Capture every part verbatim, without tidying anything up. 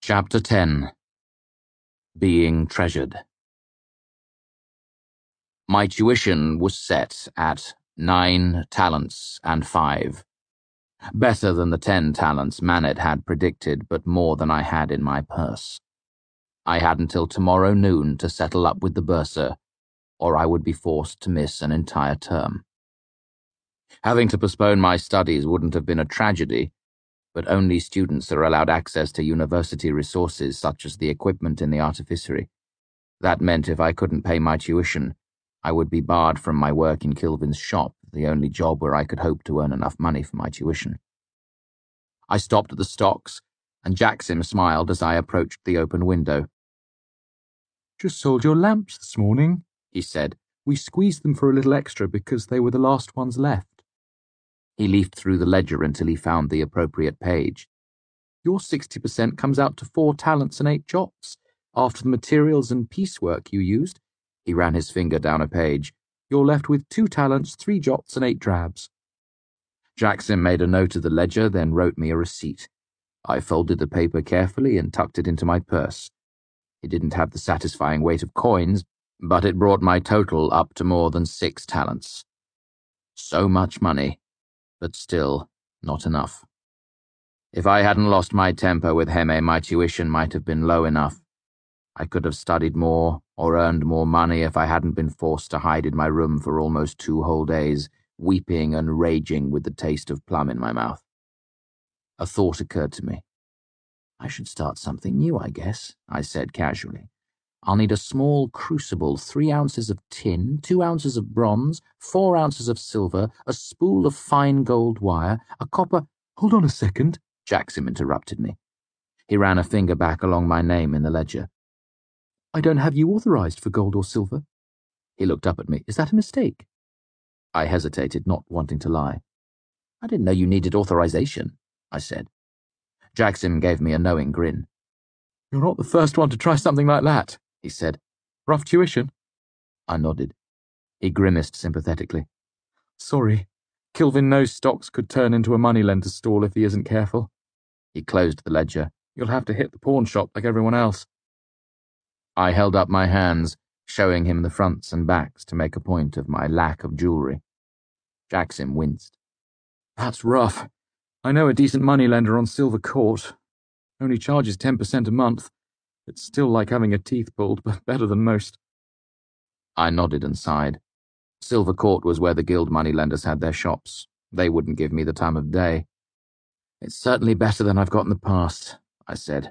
Chapter ten. Being Treasured. My tuition was set at nine talents and five. Better than the ten talents Manet had predicted, but more than I had in my purse. I had until tomorrow noon to settle up with the bursar, or I would be forced to miss an entire term. Having to postpone my studies wouldn't have been a tragedy, but only students are allowed access to university resources such as the equipment in the artificery. That meant if I couldn't pay my tuition, I would be barred from my work in Kilvin's shop, the only job where I could hope to earn enough money for my tuition. I stopped at the stocks, and Jacksim smiled as I approached the open window. "Just sold your lamps this morning," he said. "We squeezed them for a little extra because they were the last ones left." He leafed through the ledger until he found the appropriate page. "Your sixty percent comes out to four talents and eight jots. After the materials and piecework you used," he ran his finger down a page, "you're left with two talents, three jots, and eight drabs." Jacksim made a note of the ledger, then wrote me a receipt. I folded the paper carefully and tucked it into my purse. It didn't have the satisfying weight of coins, but it brought my total up to more than six talents. So much money, but still not enough. If I hadn't lost my temper with Heme, my tuition might have been low enough. I could have studied more or earned more money if I hadn't been forced to hide in my room for almost two whole days, weeping and raging with the taste of plum in my mouth. A thought occurred to me. I should start something new, I guess, I said casually. I'll need a small crucible, three ounces of tin, two ounces of bronze, four ounces of silver, a spool of fine gold wire, a copper— "Hold on a second," Jacksim interrupted me. He ran a finger back along my name in the ledger. "I don't have you authorized for gold or silver." He looked up at me. "Is that a mistake?" I hesitated, not wanting to lie. "I didn't know you needed authorization," I said. Jacksim gave me a knowing grin. "You're not the first one to try something like that," he said. "Rough tuition?" I nodded. He grimaced sympathetically. "Sorry. Kilvin knows stocks could turn into a moneylender's stall if he isn't careful." He closed the ledger. "You'll have to hit the pawn shop like everyone else." I held up my hands, showing him the fronts and backs to make a point of my lack of jewellery. Jacksim winced. "That's rough. I know a decent moneylender on Silver Court. Only charges ten percent a month. It's still like having a teeth pulled, but better than most." I nodded and sighed. Silver Court was where the guild moneylenders had their shops. They wouldn't give me the time of day. "It's certainly better than I've got in the past," I said.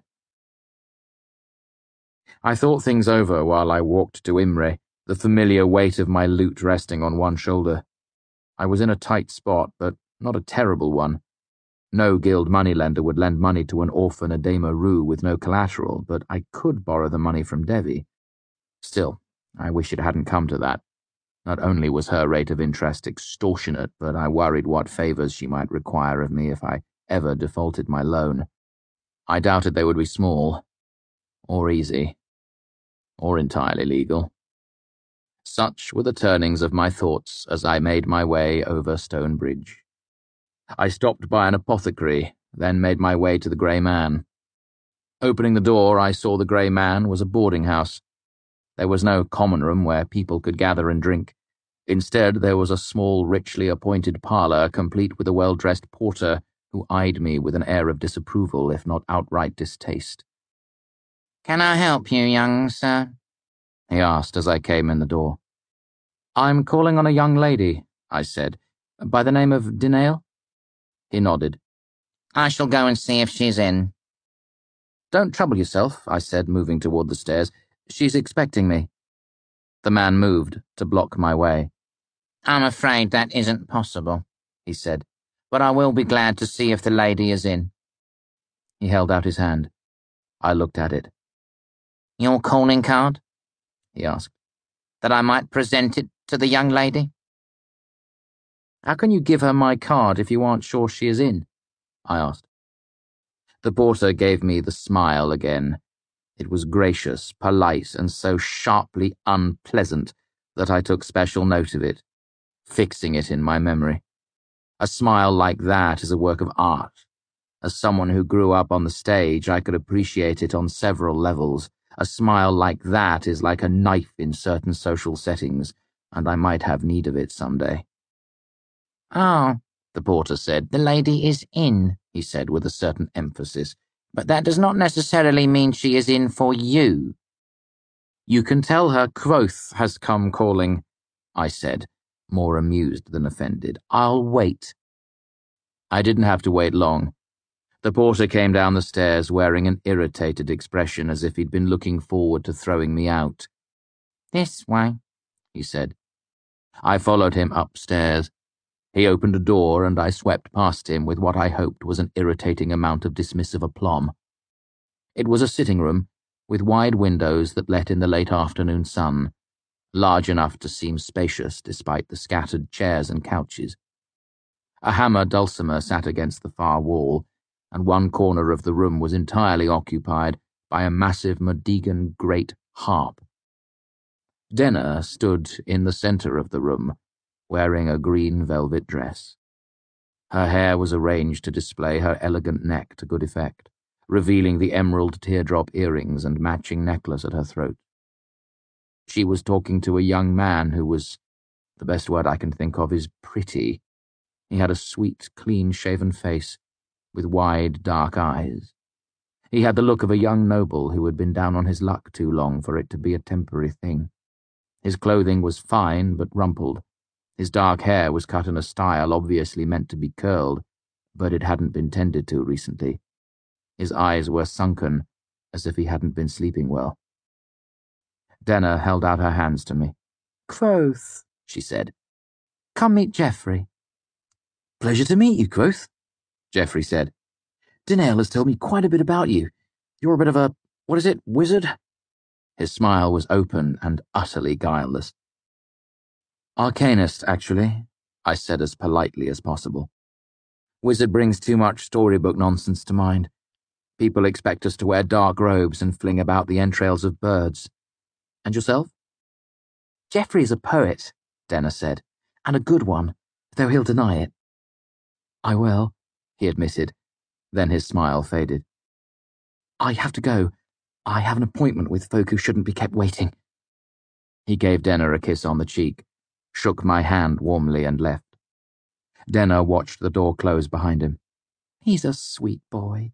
I thought things over while I walked to Imre, the familiar weight of my loot resting on one shoulder. I was in a tight spot, but not a terrible one. No guild moneylender would lend money to an orphan Adema Rue with no collateral, but I could borrow the money from Devi. Still, I wish it hadn't come to that. Not only was her rate of interest extortionate, but I worried what favours she might require of me if I ever defaulted my loan. I doubted they would be small, or easy, or entirely legal. Such were the turnings of my thoughts as I made my way over Stone Bridge. I stopped by an apothecary, then made my way to the Grey Man. Opening the door, I saw the Grey Man was a boarding house. There was no common room where people could gather and drink. Instead, there was a small, richly appointed parlour, complete with a well-dressed porter who eyed me with an air of disapproval, if not outright distaste. "Can I help you, young sir?" he asked as I came in the door. "I'm calling on a young lady," I said. "By the name of Dinale?" He nodded. "I shall go and see if she's in." "Don't trouble yourself," I said, moving toward the stairs. "She's expecting me." The man moved to block my way. "I'm afraid that isn't possible," he said, "but I will be glad to see if the lady is in." He held out his hand. I looked at it. "Your calling card?" he asked. "That I might present it to the young lady?" "How can you give her my card if you aren't sure she is in?" I asked. The porter gave me the smile again. It was gracious, polite, and so sharply unpleasant that I took special note of it, fixing it in my memory. A smile like that is a work of art, As someone who grew up on the stage, I could appreciate it on several levels. A smile like that is like a knife in certain social settings, and I might have need of it someday. "Oh," the porter said, "the lady is in," he said with a certain emphasis. "But that does not necessarily mean she is in for you." "You can tell her Quoth has come calling," I said, more amused than offended. "I'll wait." I didn't have to wait long. The porter came down the stairs wearing an irritated expression as if he'd been looking forward to throwing me out. "This way," he said. I followed him upstairs. He opened a door and I swept past him with what I hoped was an irritating amount of dismissive aplomb. It was a sitting room with wide windows that let in the late afternoon sun, large enough to seem spacious despite the scattered chairs and couches. A hammer dulcimer sat against the far wall, and one corner of the room was entirely occupied by a massive Madigan great harp. Denner stood in the centre of the room, wearing a green velvet dress. Her hair was arranged to display her elegant neck to good effect, revealing the emerald teardrop earrings and matching necklace at her throat. She was talking to a young man who was, the best word I can think of is pretty. He had a sweet, clean-shaven face, with wide, dark eyes. He had the look of a young noble who had been down on his luck too long for it to be a temporary thing. His clothing was fine but rumpled. His dark hair was cut in a style obviously meant to be curled, but it hadn't been tended to recently. His eyes were sunken, as if he hadn't been sleeping well. Denner held out her hands to me. "Quoth," she said. "Come meet Geoffrey." "Pleasure to meet you, Quoth," Geoffrey said. "Dinale has told me quite a bit about you. You're a bit of a, what is it, wizard?" His smile was open and utterly guileless. "Arcanist, actually," I said as politely as possible. "Wizard brings too much storybook nonsense to mind. People expect us to wear dark robes and fling about the entrails of birds. And yourself?" "Geoffrey's a poet," Denner said, "and a good one, though he'll deny it." "I will," he admitted. Then his smile faded. "I have to go. I have an appointment with folk who shouldn't be kept waiting." He gave Denner a kiss on the cheek, shook my hand warmly and left. Denner watched the door close behind him. "He's a sweet boy."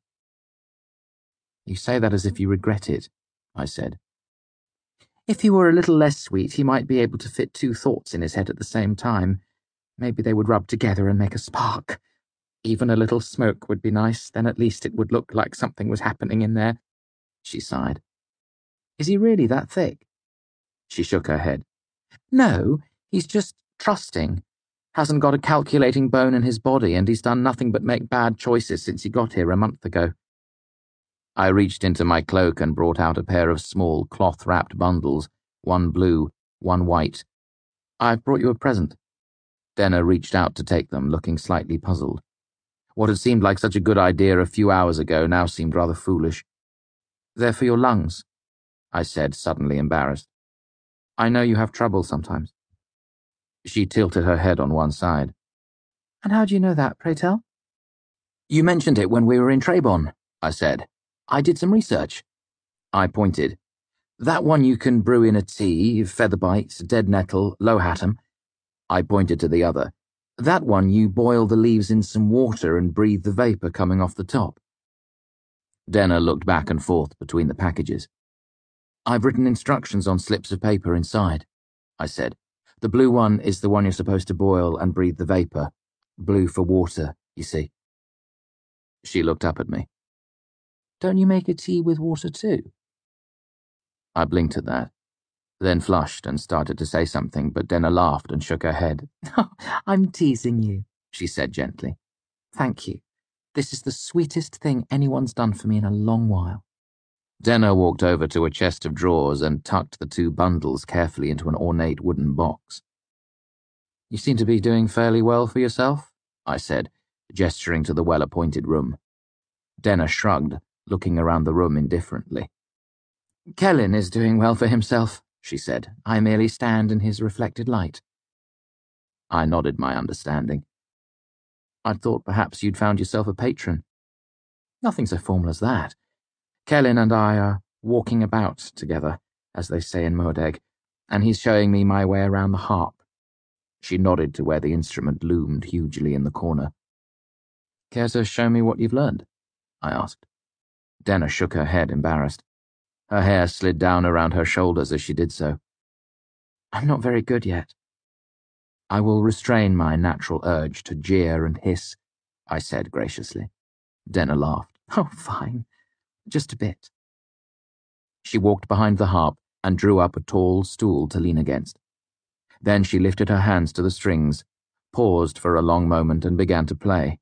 "You say that as if you regret it," I said. "If he were a little less sweet, he might be able to fit two thoughts in his head at the same time. Maybe they would rub together and make a spark. Even a little smoke would be nice, then at least it would look like something was happening in there." She sighed. "Is he really that thick?" She shook her head. "No, he's just trusting. Hasn't got a calculating bone in his body, and he's done nothing but make bad choices since he got here a month ago." I reached into my cloak and brought out a pair of small cloth-wrapped bundles, one blue, one white. "I've brought you a present." Denner reached out to take them, looking slightly puzzled. What had seemed like such a good idea a few hours ago now seemed rather foolish. "They're for your lungs," I said, suddenly embarrassed. "I know you have trouble sometimes." She tilted her head on one side. "And how do you know that, pray tell?" "You mentioned it when we were in Trebon," I said. "I did some research." I pointed. "That one you can brew in a tea, featherbite, dead nettle, lohatum." I pointed to the other. "That one you boil the leaves in some water and breathe the vapour coming off the top." Denner looked back and forth between the packages. "I've written instructions on slips of paper inside," I said. "The blue one is the one you're supposed to boil and breathe the vapour. Blue for water, you see." She looked up at me. "Don't you make a tea with water too?" I blinked at that, then flushed and started to say something, but Denner laughed and shook her head. "Oh, I'm teasing you," she said gently. "Thank you. This is the sweetest thing anyone's done for me in a long while." Denner walked over to a chest of drawers and tucked the two bundles carefully into an ornate wooden box. "You seem to be doing fairly well for yourself," I said, gesturing to the well-appointed room. Denner shrugged, looking around the room indifferently. "Kellyn is doing well for himself," she said. "I merely stand in his reflected light." I nodded my understanding. "I'd thought perhaps you'd found yourself a patron." Nothing so formal as that. Kellyn and I are walking about together, as they say in Moadeg, and he's showing me my way around the harp. She nodded to where the instrument loomed hugely in the corner. Care to show me what you've learned? I asked. Denna shook her head, embarrassed. Her hair slid down around her shoulders as she did so. I'm not very good yet. I will restrain my natural urge to jeer and hiss, I said graciously. Denna laughed. Oh, fine. Just a bit. She walked behind the harp and drew up a tall stool to lean against. Then she lifted her hands to the strings, paused for a long moment and began to play.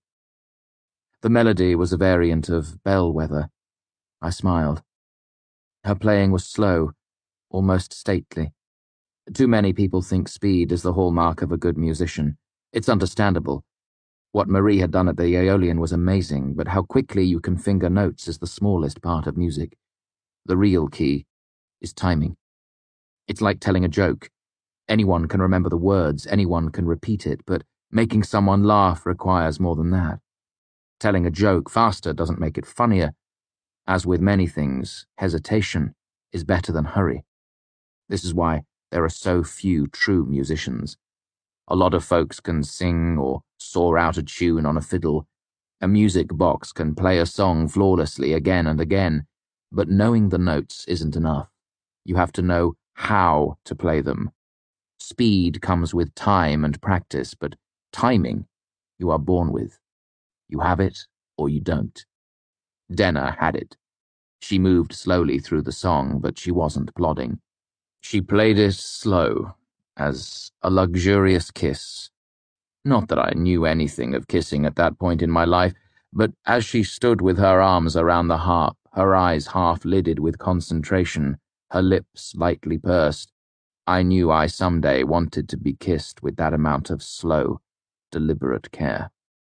The melody was a variant of Bellwether. I smiled. Her playing was slow, almost stately. Too many people think speed is the hallmark of a good musician. It's understandable. What Marie had done at the Aeolian was amazing, but how quickly you can finger notes is the smallest part of music. The real key is timing. It's like telling a joke. Anyone can remember the words, anyone can repeat it, but making someone laugh requires more than that. Telling a joke faster doesn't make it funnier. As with many things, hesitation is better than hurry. This is why there are so few true musicians. A lot of folks can sing or saw out a tune on a fiddle. A music box can play a song flawlessly again and again, but knowing the notes isn't enough. You have to know how to play them. Speed comes with time and practice, but timing you are born with. You have it or you don't. Denna had it. She moved slowly through the song, but she wasn't plodding. She played it slow, as a luxurious kiss. Not that I knew anything of kissing at that point in my life, but as she stood with her arms around the harp, her eyes half-lidded with concentration, her lips lightly pursed, I knew I someday wanted to be kissed with that amount of slow, deliberate care.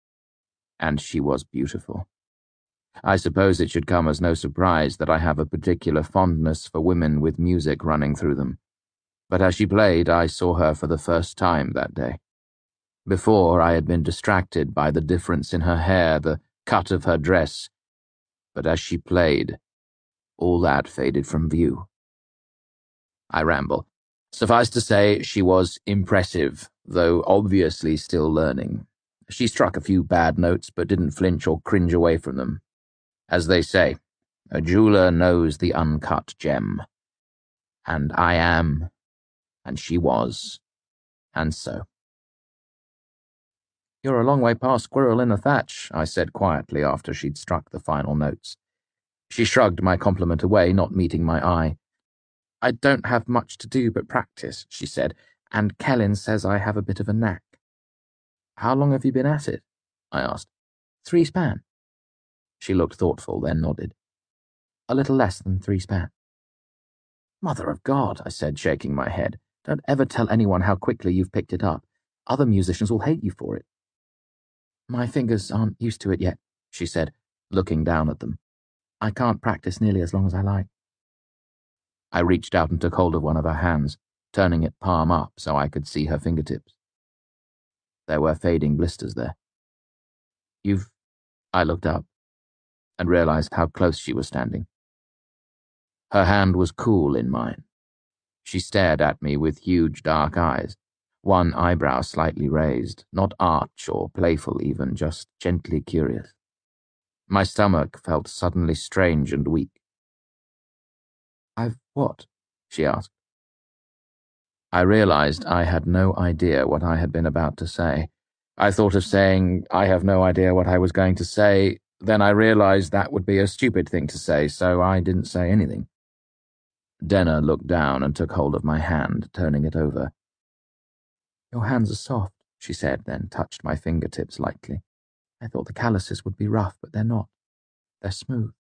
And she was beautiful. I suppose it should come as no surprise that I have a particular fondness for women with music running through them. But as she played, I saw her for the first time that day. Before, I had been distracted by the difference in her hair, the cut of her dress. But as she played, all that faded from view. I ramble. Suffice to say, she was impressive, though obviously still learning. She struck a few bad notes, but didn't flinch or cringe away from them. As they say, a jeweler knows the uncut gem. And I am, and she was, and so. You're a long way past Squirrel in the Thatch, I said quietly after she'd struck the final notes. She shrugged my compliment away, not meeting my eye. I don't have much to do but practice, she said, and Kellyn says I have a bit of a knack. How long have you been at it? I asked. Three span. She looked thoughtful, then nodded. A little less than three span. Mother of God, I said, shaking my head. Don't ever tell anyone how quickly you've picked it up. Other musicians will hate you for it. My fingers aren't used to it yet, she said, looking down at them. I can't practice nearly as long as I like. I reached out and took hold of one of her hands, turning it palm up so I could see her fingertips. There were fading blisters there. You've... I looked up and realized how close she was standing. Her hand was cool in mine. She stared at me with huge dark eyes, one eyebrow slightly raised, not arch or playful even, just gently curious. My stomach felt suddenly strange and weak. I've what? She asked. I realized I had no idea what I had been about to say. I thought of saying, I have no idea what I was going to say, then I realized that would be a stupid thing to say, so I didn't say anything. Denna looked down and took hold of my hand, turning it over. Your hands are soft, she said, then touched my fingertips lightly. I thought the calluses would be rough, but they're not. They're smooth.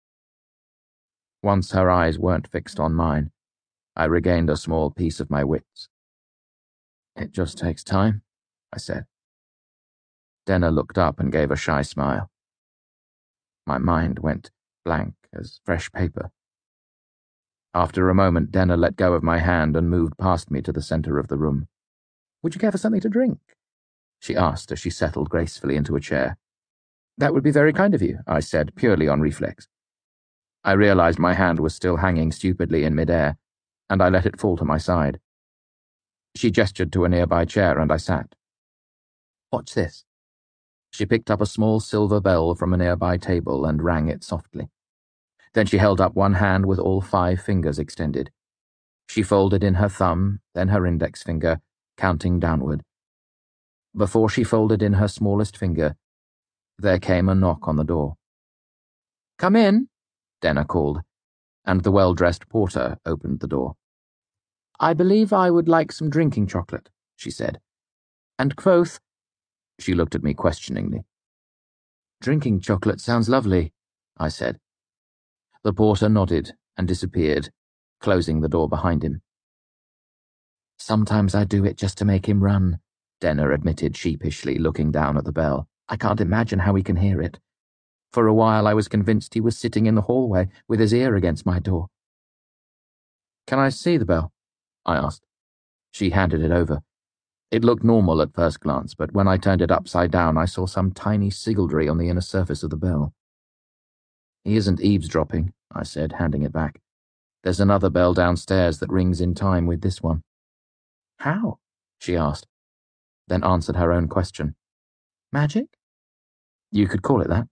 Once her eyes weren't fixed on mine, I regained a small piece of my wits. It just takes time, I said. Denna looked up and gave a shy smile. My mind went blank as fresh paper. After a moment, Denna let go of my hand and moved past me to the center of the room. Would you care for something to drink? She asked as she settled gracefully into a chair. That would be very kind of you, I said, purely on reflex. I realized my hand was still hanging stupidly in midair, and I let it fall to my side. She gestured to a nearby chair, and I sat. Watch this. She picked up a small silver bell from a nearby table and rang it softly. Then she held up one hand with all five fingers extended. She folded in her thumb, then her index finger, counting downward. Before she folded in her smallest finger, there came a knock on the door. "Come in," Denner called, and the well-dressed porter opened the door. "I believe I would like some drinking chocolate," she said. "And Quoth—" She looked at me questioningly. "Drinking chocolate sounds lovely," I said. The porter nodded and disappeared, closing the door behind him. "Sometimes I do it just to make him run," Denner admitted sheepishly, looking down at the bell. "I can't imagine how he can hear it. For a while I was convinced he was sitting in the hallway with his ear against my door." "Can I see the bell?" I asked. She handed it over. It looked normal at first glance, but when I turned it upside down I saw some tiny sigildry on the inner surface of the bell. "He isn't eavesdropping," I said, handing it back. "There's another bell downstairs that rings in time with this one." "How?" she asked, then answered her own question. "Magic?" "You could call it that."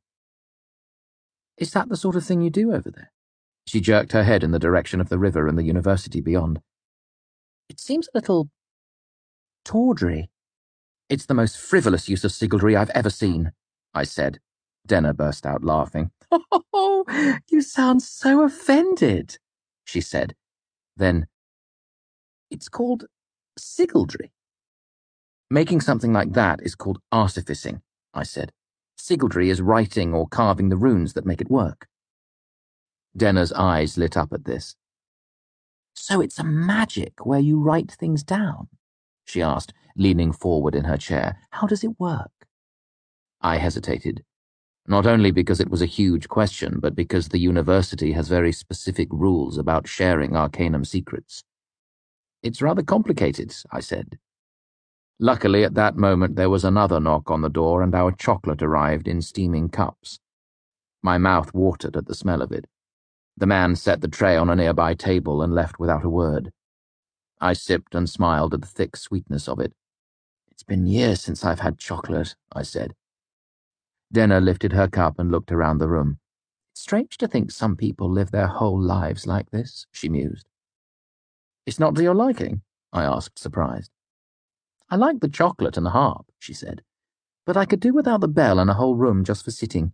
"Is that the sort of thing you do over there?" She jerked her head in the direction of the river and the university beyond. "It seems a little tawdry." "It's the most frivolous use of sigildry I've ever seen," I said. Denner burst out laughing. "Oh, you sound so offended," she said. Then, "It's called sigildry." "Making something like that is called artificing," I said. "Sigildry is writing or carving the runes that make it work." Denner's eyes lit up at this. "So it's a magic where you write things down?" she asked, leaning forward in her chair. "How does it work?" I hesitated, not only because it was a huge question, but because the university has very specific rules about sharing Arcanum secrets. "It's rather complicated," I said. Luckily, at that moment there was another knock on the door and our chocolate arrived in steaming cups. My mouth watered at the smell of it. The man set the tray on a nearby table and left without a word. I sipped and smiled at the thick sweetness of it. "It's been years since I've had chocolate," I said. Denner lifted her cup and looked around the room. "It's strange to think some people live their whole lives like this," she mused. "It's not to your liking?" I asked, surprised. "I like the chocolate and the harp," she said, "but I could do without the bell and a whole room just for sitting."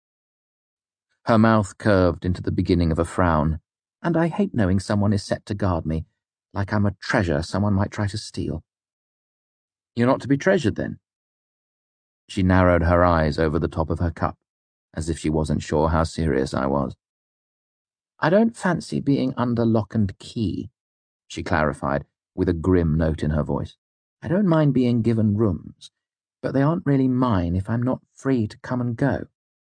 Her mouth curved into the beginning of a frown, "And I hate knowing someone is set to guard me, like I'm a treasure someone might try to steal." "You're not to be treasured, then?" She narrowed her eyes over the top of her cup, as if she wasn't sure how serious I was. "I don't fancy being under lock and key," she clarified, with a grim note in her voice. "I don't mind being given rooms, but they aren't really mine if I'm not free to come and go."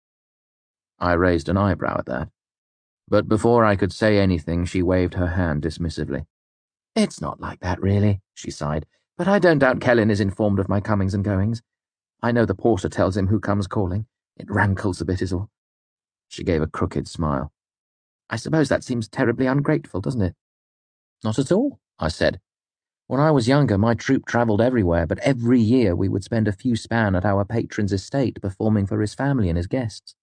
I raised an eyebrow at that, but before I could say anything she waved her hand dismissively. "It's not like that, really," she sighed, "but I don't doubt Kellyn is informed of my comings and goings. I know the porter tells him who comes calling. It rankles a bit is all." She gave a crooked smile. "I suppose that seems terribly ungrateful, doesn't it?" "Not at all," I said. "When I was younger, my troupe travelled everywhere, but every year we would spend a few span at our patron's estate performing for his family and his guests."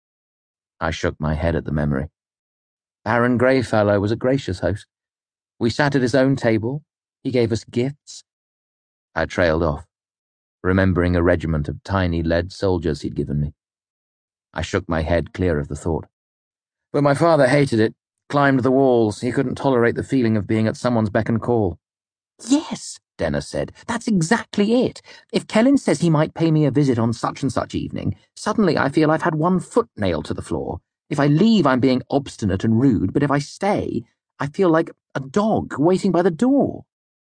I shook my head at the memory. Baron Greyfellow was a gracious host. We sat at his own table. He gave us gifts. I trailed off, remembering a regiment of tiny lead soldiers he'd given me. I shook my head clear of the thought. "But my father hated it, climbed the walls. He couldn't tolerate the feeling of being at someone's beck and call." "Yes," Denner said, "that's exactly it. If Kellyn says he might pay me a visit on such and such evening, suddenly I feel I've had one foot nailed to the floor. If I leave, I'm being obstinate and rude, but if I stay, I feel like a dog waiting by the door."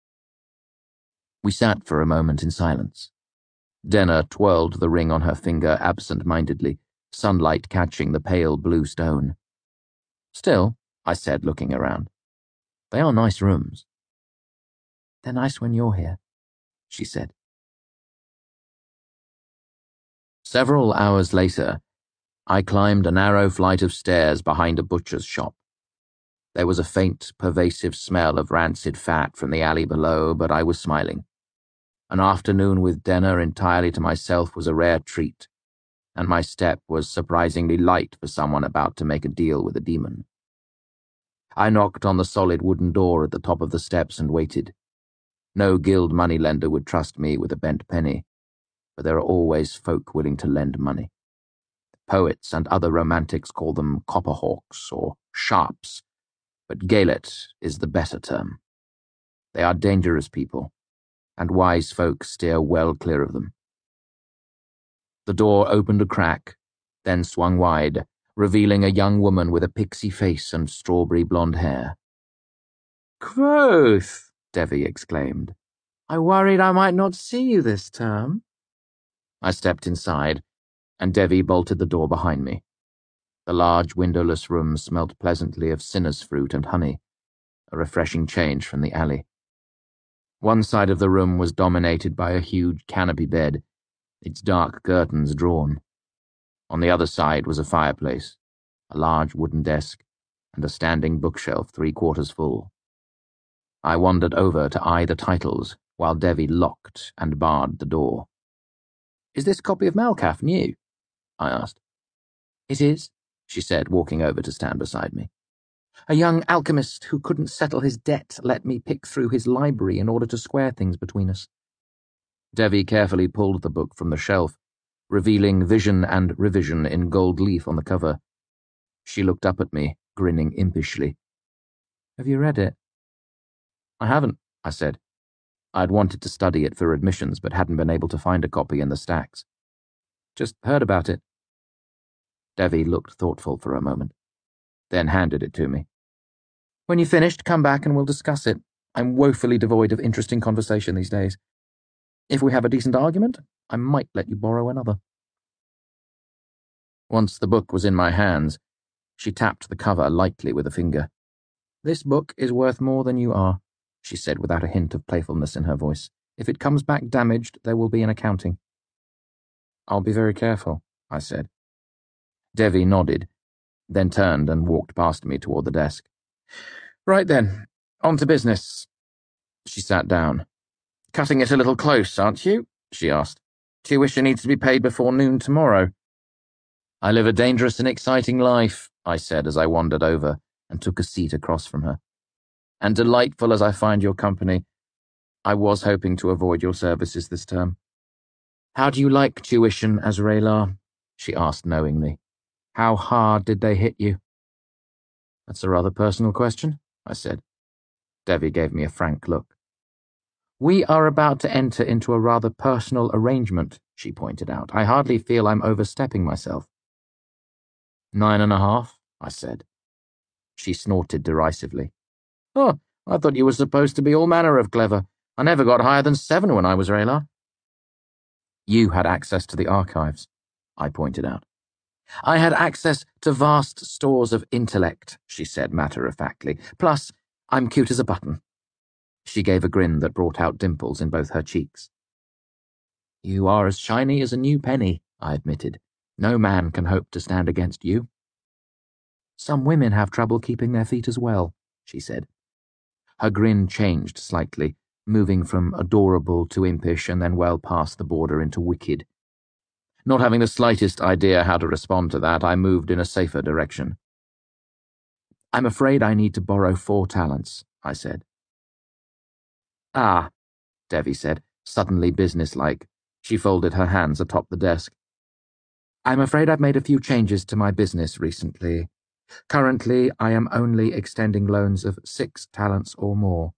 We sat for a moment in silence. Denner twirled the ring on her finger absent-mindedly, sunlight catching the pale blue stone. "Still," I said, looking around, "they are nice rooms." "They're nice when you're here," she said. Several hours later, I climbed a narrow flight of stairs behind a butcher's shop. There was a faint, pervasive smell of rancid fat from the alley below, but I was smiling. An afternoon with Denner entirely to myself was a rare treat, and my step was surprisingly light for someone about to make a deal with a demon. I knocked on the solid wooden door at the top of the steps and waited. No guild moneylender would trust me with a bent penny, but there are always folk willing to lend money. Poets and other romantics call them copperhawks or sharps, but galet is the better term. They are dangerous people, and wise folk steer well clear of them. The door opened a crack, then swung wide, revealing a young woman with a pixie face and strawberry blonde hair. "Quoth!" Devi exclaimed. "I worried I might not see you this term." I stepped inside, and Devi bolted the door behind me. The large windowless room smelt pleasantly of sinner's fruit and honey, a refreshing change from the alley. One side of the room was dominated by a huge canopy bed, its dark curtains drawn. On the other side was a fireplace, a large wooden desk, and a standing bookshelf three-quarters full. I wandered over to eye the titles while Devi locked and barred the door. "Is this copy of Malkath new?" I asked. "It is," she said, walking over to stand beside me. "A young alchemist who couldn't settle his debt let me pick through his library in order to square things between us." Devi carefully pulled the book from the shelf, revealing Vision and Revision in gold leaf on the cover. She looked up at me, grinning impishly. "Have you read it?" "I haven't," I said. I'd wanted to study it for admissions, but hadn't been able to find a copy in the stacks. "Just heard about it." Devi looked thoughtful for a moment, then handed it to me. "When you've finished, come back and we'll discuss it. I'm woefully devoid of interesting conversation these days. If we have a decent argument, I might let you borrow another." Once the book was in my hands, she tapped the cover lightly with a finger. "This book is worth more than you are," she said without a hint of playfulness in her voice. "If it comes back damaged, there will be an accounting." "I'll be very careful," I said. Devi nodded, then turned and walked past me toward the desk. "Right then, on to business." She sat down. "Cutting it a little close, aren't you?" she asked. "Tuition needs to be paid before noon tomorrow." "I live a dangerous and exciting life," I said as I wandered over and took a seat across from her. "And delightful as I find your company, I was hoping to avoid your services this term." "How do you like tuition, Azraelar?" she asked knowingly. "How hard did they hit you?" "That's a rather personal question," I said. Devi gave me a frank look. "We are about to enter into a rather personal arrangement," she pointed out. "I hardly feel I'm overstepping myself." "Nine and a half," I said. She snorted derisively. "Oh, I thought you were supposed to be all manner of clever. I never got higher than seven when I was Raylar." "You had access to the archives," I pointed out. "I had access to vast stores of intellect," she said matter-of-factly. "Plus, I'm cute as a button." She gave a grin that brought out dimples in both her cheeks. "You are as shiny as a new penny," I admitted. "No man can hope to stand against you." "Some women have trouble keeping their feet as well," she said. Her grin changed slightly, moving from adorable to impish and then well past the border into wicked. Not having the slightest idea how to respond to that, I moved in a safer direction. "I'm afraid I need to borrow four talents," I said. "Ah," Devi said, suddenly businesslike. She folded her hands atop the desk. "I'm afraid I've made a few changes to my business recently. Currently, I am only extending loans of six talents or more."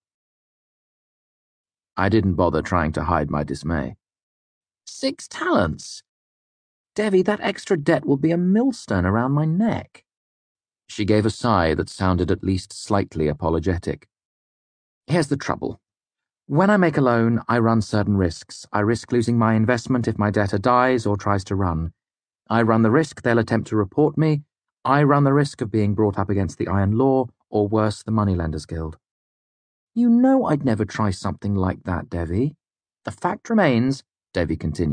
I didn't bother trying to hide my dismay. "Six talents? Devi, that extra debt will be a millstone around my neck." She gave a sigh that sounded at least slightly apologetic. "Here's the trouble. When I make a loan, I run certain risks. I risk losing my investment if my debtor dies or tries to run. I run the risk they'll attempt to report me. I run the risk of being brought up against the iron law, or worse, the Moneylenders Guild. You know I'd never try something like that, Devi. The fact remains," Devi continued,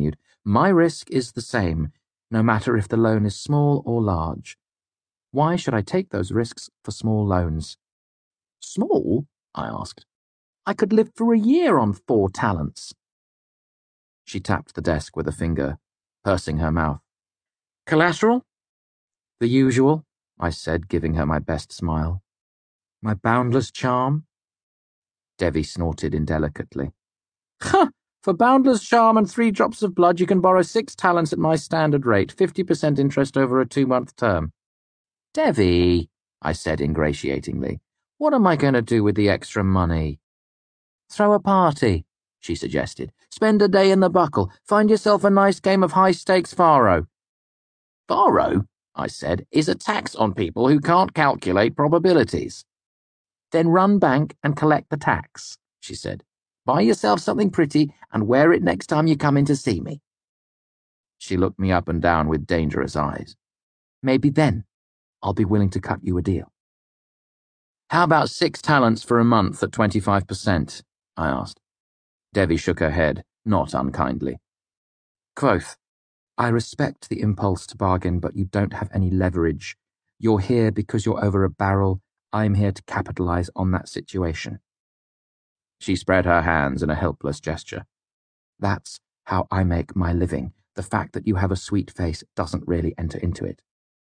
My risk is the same, no matter if the loan is small or large. Why should I take those risks for small loans? Small? I asked. I could live for a year on four talents. She tapped the desk with a finger, pursing her mouth. Collateral? The usual, I said, giving her my best smile. My boundless charm? Devi snorted indelicately. Ha! For boundless charm and three drops of blood, you can borrow six talents at my standard rate, fifty percent interest over a two-month term. Devi, I said ingratiatingly, what am I going to do with the extra money? Throw a party, she suggested. Spend a day in the buckle. Find yourself a nice game of high-stakes faro. Faro, I said, is a tax on people who can't calculate probabilities. Then run bank and collect the tax, she said. Buy yourself something pretty and wear it next time you come in to see me. She looked me up and down with dangerous eyes. Maybe then I'll be willing to cut you a deal. How about six talents for a month at twenty-five percent? I asked. Devi shook her head, not unkindly. Quoth, I respect the impulse to bargain, but you don't have any leverage. You're here because you're over a barrel. I'm here to capitalize on that situation. She spread her hands in a helpless gesture. That's how I make my living. The fact that you have a sweet face doesn't really enter into it.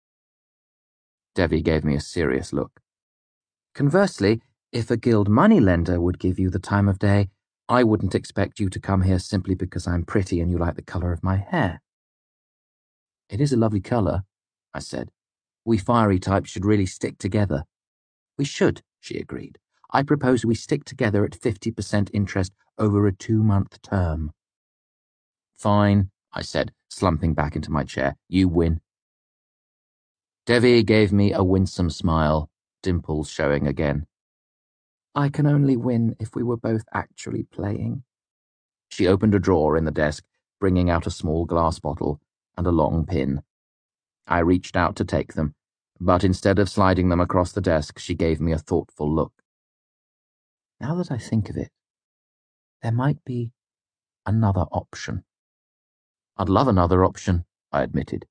Devi gave me a serious look. Conversely, if a guild moneylender would give you the time of day, I wouldn't expect you to come here simply because I'm pretty and you like the colour of my hair. It is a lovely colour, I said. We fiery types should really stick together. We should, she agreed. I propose we stick together at fifty percent interest over a two-month term. Fine, I said, slumping back into my chair. You win. Devi gave me a winsome smile, dimples showing again. I can only win if we were both actually playing. She opened a drawer in the desk, bringing out a small glass bottle and a long pin. I reached out to take them, but instead of sliding them across the desk, she gave me a thoughtful look. Now that I think of it, there might be another option. I'd love another option, I admitted.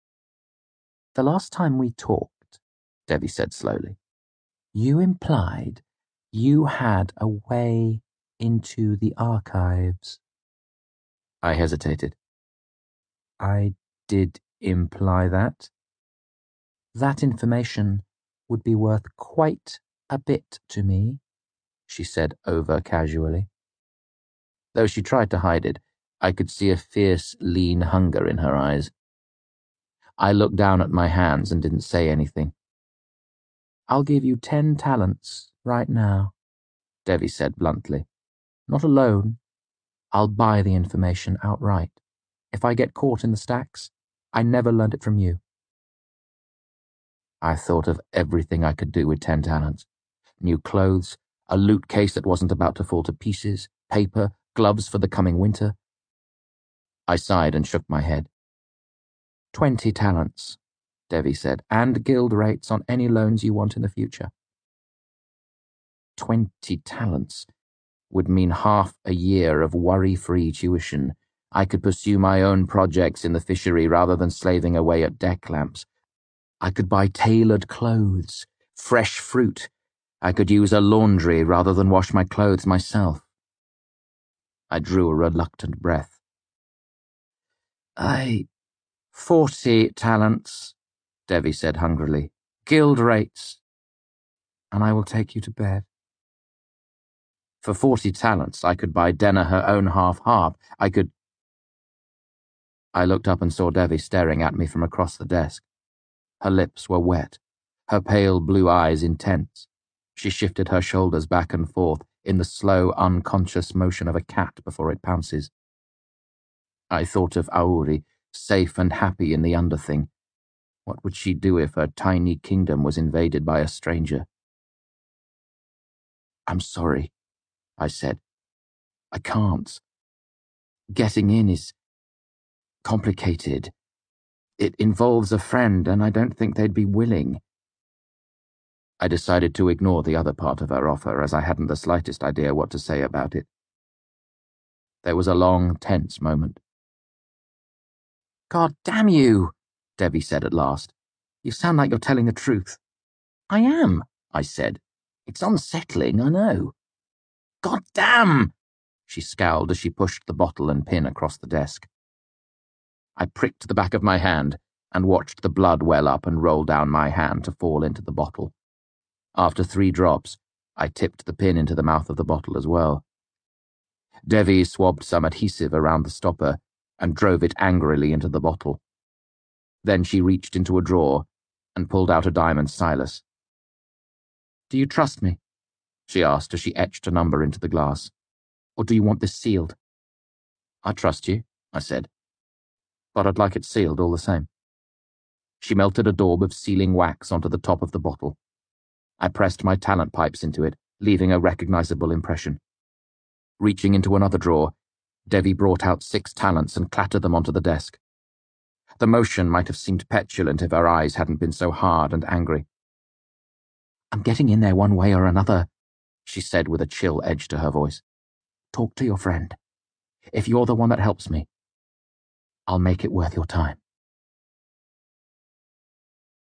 The last time we talked, Devi said slowly, you implied you had a way into the archives. I hesitated. I did imply that. That information would be worth quite a bit to me, she said over casually. Though she tried to hide it, I could see a fierce, lean hunger in her eyes. I looked down at my hands and didn't say anything. I'll give you ten talents right now, Devi said bluntly. Not a loan. I'll buy the information outright. If I get caught in the stacks, I never learned it from you. I thought of everything I could do with ten talents. New clothes, a loot case that wasn't about to fall to pieces, paper, gloves for the coming winter. I sighed and shook my head. Twenty talents, Devi said, and guild rates on any loans you want in the future. Twenty talents would mean half a year of worry-free tuition. I could pursue my own projects in the fishery rather than slaving away at deck lamps. I could buy tailored clothes, fresh fruit. I could use a laundry rather than wash my clothes myself. I drew a reluctant breath. I... Forty talents, Devi said hungrily. Guild rates. And I will take you to bed. For forty talents, I could buy Denna her own half-harp. I could... I looked up and saw Devi staring at me from across the desk. Her lips were wet, her pale blue eyes intense. She shifted her shoulders back and forth in the slow, unconscious motion of a cat before it pounces. I thought of Auri, safe and happy in the underthing. What would she do if her tiny kingdom was invaded by a stranger? I'm sorry, I said. I can't. Getting in is complicated. It involves a friend, and I don't think they'd be willing. I decided to ignore the other part of her offer, as I hadn't the slightest idea what to say about it. There was a long, tense moment. God damn you, Debbie said at last. You sound like you're telling the truth. I am, I said. It's unsettling, I know. God damn! She scowled as she pushed the bottle and pin across the desk. I pricked the back of my hand and watched the blood well up and roll down my hand to fall into the bottle. After three drops, I tipped the pin into the mouth of the bottle as well. Devi swabbed some adhesive around the stopper and drove it angrily into the bottle. Then she reached into a drawer and pulled out a diamond stylus. Do you trust me? She asked as she etched a number into the glass. Or do you want this sealed? I trust you, I said. But I'd like it sealed all the same. She melted a daub of sealing wax onto the top of the bottle. I pressed my talent pipes into it, leaving a recognizable impression. Reaching into another drawer, Devi brought out six talents and clattered them onto the desk. The motion might have seemed petulant if her eyes hadn't been so hard and angry. I'm getting in there one way or another, she said with a chill edge to her voice. Talk to your friend. If you're the one that helps me, I'll make it worth your time.